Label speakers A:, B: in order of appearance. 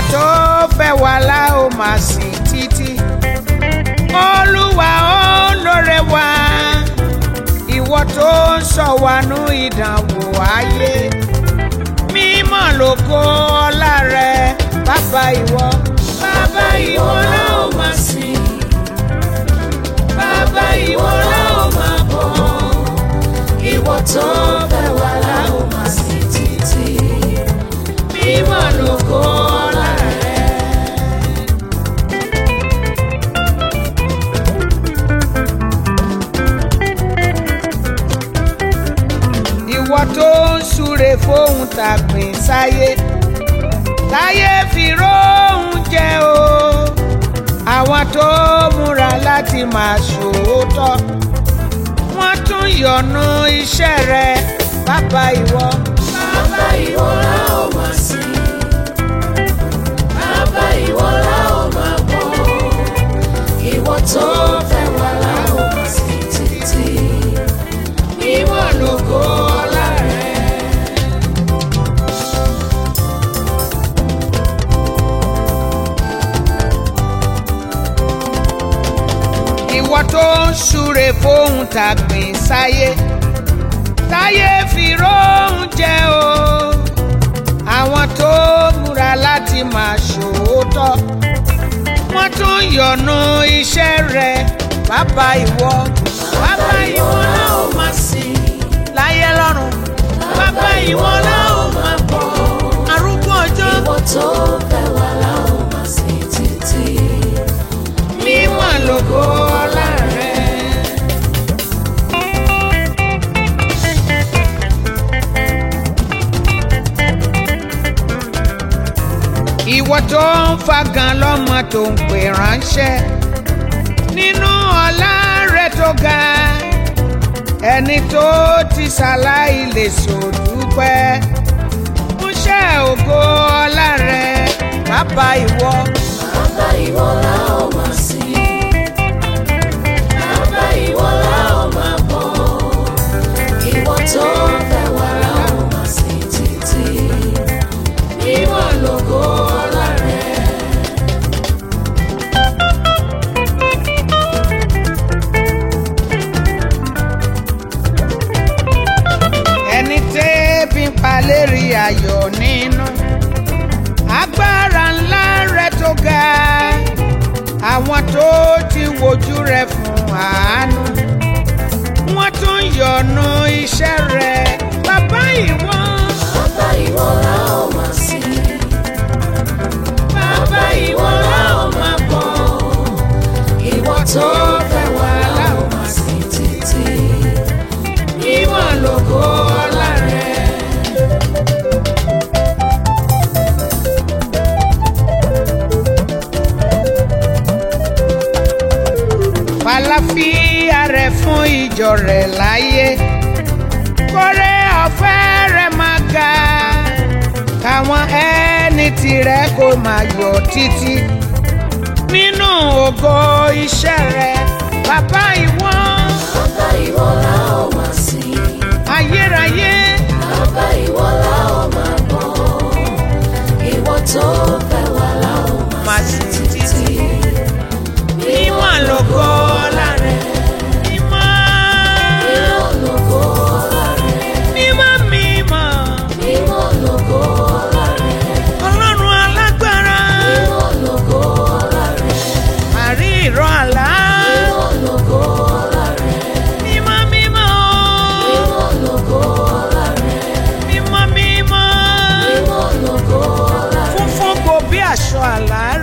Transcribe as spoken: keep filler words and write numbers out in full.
A: tó fẹ́ wá la ó máa sìn títí. Olúwa olóore wa, ìwọ tó ń sọ wá nú ìdánwò ayé. Mímọ́ lógo ọlá rẹ, bàbá ìwọ. Bàbá ìwọ la ó máa sìn. Bàbá ìwọ la ó máa bọ̀. Ìwọ tó fẹ́ wá la ó máa sìn títí. Mímọ́ lógo ọlá rẹ. Ìwọ tó ń súre fóun tàgbìn sáyé, táyé fi róhun jẹ o. Àwọn tó múra láti máa ṣòótọ́, wọ́n tún yọ̀nù iṣẹ́ rẹ, bàbá ìwọ. Bàbá ìwọ la ó máa sìn. Bàbá ìwọ la ó máa bọ̀. Ìwọ tó fẹ́ wá la ó máa sìn títí. Mímọ́ lógo ọlá rẹ. Ìwọ tó ń súre fóun tàgbìn sáyé, táyé fi róhun jẹ o. Àwọn tó múra láti máa ṣòótọ́, wọ́n tún yọ̀nù iṣẹ́ rẹ, bàbá ìwọ. Bàbá ìwọ la ó máa sìn. Láyé lọ́run, bàbá ìwọ la ó máa bọ̀. Arúgbó ọjọ́, ìwọ tó fẹ́ wá la ó máa sìn títí. Mímọ́ lógo ọlá rẹ. Ìwọ tó ń fagàn lọ́mọ tó ń pè ránṣẹ́, nínú ọlá rẹ tó ga. Ẹni tó ti ṣàláì lè ṣòdúpẹ́, múṣẹ́ ògo ọlá rẹ, bàbá ìwọ. Bàbá ìwọ la ó máa sìn. Bàbá ìwọ la ó máa bọ̀. Ìwọ tó fẹ́ wá la ó máa sìn títí. Mímọ́ lógo ọlá rẹ. Ẹni tẹ́bí ń pa lérí ayọ̀ nínú, agbára ńlá rẹ tó ga. Àwọn tó ti wojú rẹ fún àánú, wọ́n tún yọ̀nù iṣẹ́ rẹ, bàbá ìwọ. Bàbá ìwọ la ó máa sìn. Bàbá ìwọ la ó máa bọ̀. Ìwọ tó fẹ́ wá la ó máa sìn títí. Mímọ́ lógo ọlá rẹ. Fàlàfíà rẹ fún ìjọ rẹ láyé, kórè ọ̀fẹ́ rẹ máa ga. Káwọn ẹni tirẹ̀ kó máa yọ̀ títí nínú ògo iṣẹ́ rẹ, bàbá ìwọ. Bàbá ìwọ la ó máa sìn. Ayérayé, bàbá ìwọ la ó máa bọ̀. Ìwọ tó fẹ́ wá la ó máa sìn títí. Mímọ́ lógo ọlá rẹ. Mímọ́. Mímọ́ lógo ọlá rẹ. Mímọ́ mímọ́. Mímọ́ lógo ọlá rẹ. Ọlọ́run alágbára. Mímọ́ lógo ọlá rẹ. Àrí ìró àlá. Mímọ́ lógo ọlá rẹ. Mímọ́ mímọ́. Mímọ́ lógo ọlá rẹ. Mímọ́ mímọ́. Mímọ́ lógo ọlá rẹ. Funfun kò bí aṣọ àlá